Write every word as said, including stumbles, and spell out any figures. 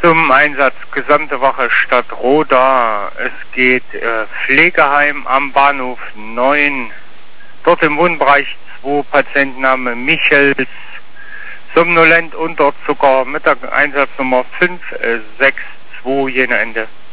Zum Einsatz gesamte Wache Stadt Roda. Es geht äh, Pflegeheim am Bahnhof neun. Dort im Wohnbereich zwei Patientenname Michels. Somnolent, Unterzucker, mit der Einsatznummer fünf sechs zwei, jene Ende.